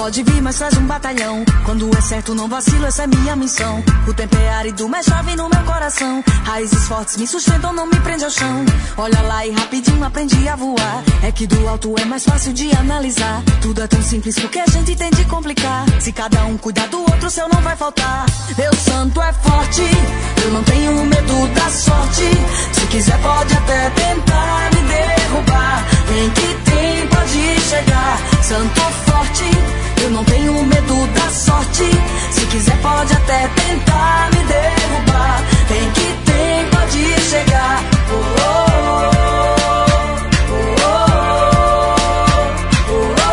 Pode vir, mas faz um batalhão. Quando é certo, não vacilo, essa é minha missão. O tempo é árido, mas chove no meu coração. Raízes fortes me sustentam, não me prende ao chão. Olha lá e rapidinho aprendi a voar. É que do alto é mais fácil de analisar. Tudo é tão simples porque a gente tem de complicar. Se cada um cuidar do outro, o céu não vai faltar. Meu santo é forte, eu não tenho medo da sorte. Se quiser pode até tentar me derrubar. Tem que tem, pode chegar. Santo forte, eu não tenho medo da sorte. Se quiser pode até tentar me derrubar. Tem que tem, pode chegar. Oh, oh, oh, oh, oh, oh,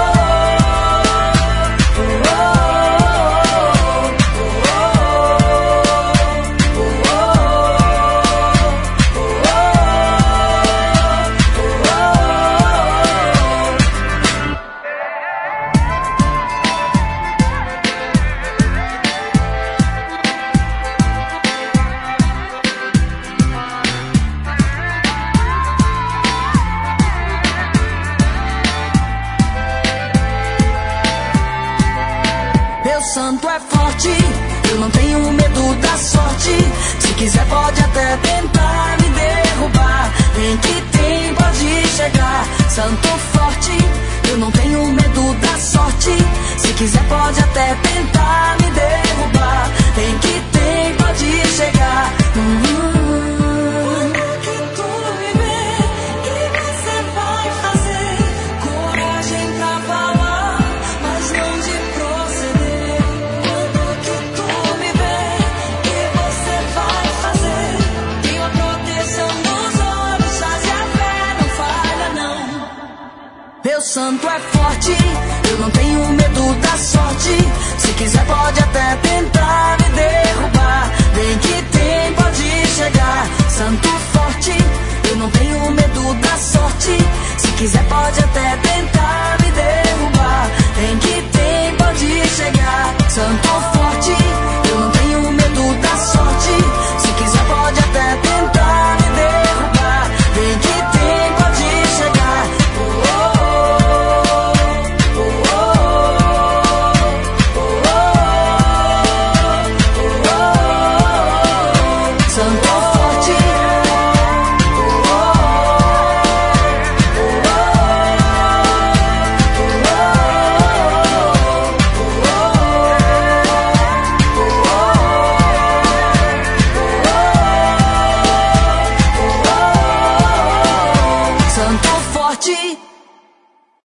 santo é forte, eu não tenho medo da sorte. Se quiser pode até tentar me derrubar. Tem que tem, pode chegar. Santo forte, eu não tenho medo da sorte. Se quiser pode até tentar me derrubar. Tem que tem, pode chegar. Meu santo é forte, eu não tenho medo da sorte. Se quiser pode até tentar me derrubar. Tem que tem, pode chegar. Santo forte, eu não tenho medo da sorte. Se quiser pode até tentar me derrubar. Tem que tem, pode chegar. Santo forte, eu não tenho medo da sorte. Se quiser pode até tentar me derrubar. Tem que tem, pode chegar. Oh, oh. Santo forte,